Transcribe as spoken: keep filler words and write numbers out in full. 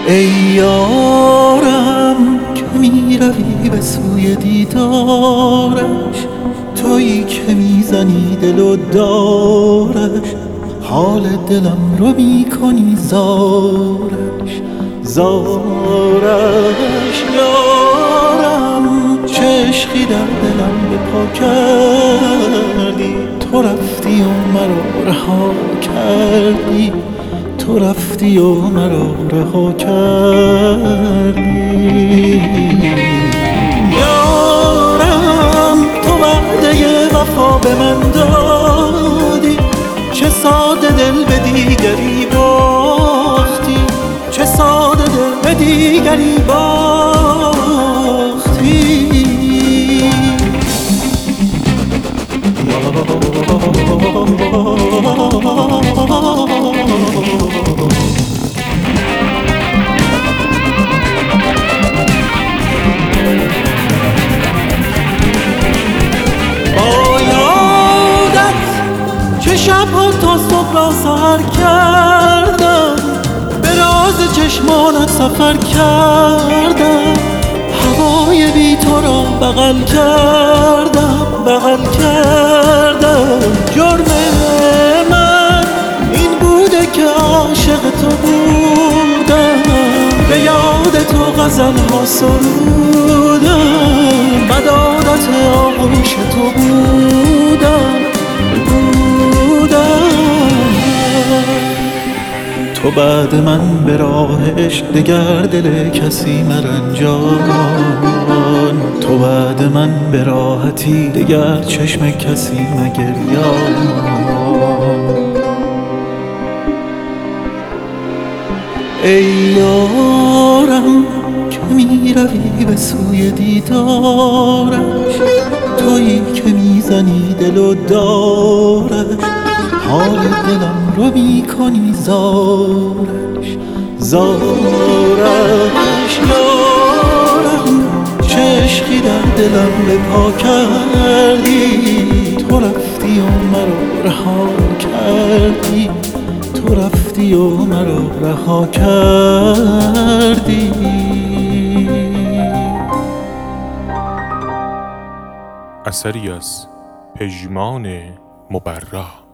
ای یارم که می روی به سوی دیدارش، تویی که میزنی دل و دارش، حال دلم رو می کنی زارش زارش. یارم چه عشقی در دلم به پا کردی، تو رفتی و مرا رها کردی، تو رفتی و مرا رها کردی. یارم تو وعده وفا به من دادی، چه ساده دل به دیگری باختی، چه ساده دل به دیگری باختی. شبها تا صبح را سحر کردم، به راز چشمانت سفر کردم، هوای بی تو را بغل کردم بغل کردم. جرم من این بوده که عاشق تو بودم، به یاد تو غزل ها سرودم، بد عادت آغوش تو بودم. تو بعد من به راه عشق دگر دل کسی مرنجان، تو بعد من به راحتی دگر چشم کسی مگریان. ای یارم که می روی به سوی دیدارش، تویی که میزنی دل و دارش، حال دلم رو می کنی زارش زارش. یارم چه عشقی در دلم به پا کردی، تو رفتی و مرا رها کردی، تو رفتی و مرا رها کردی. اثری از پژمان مبرا.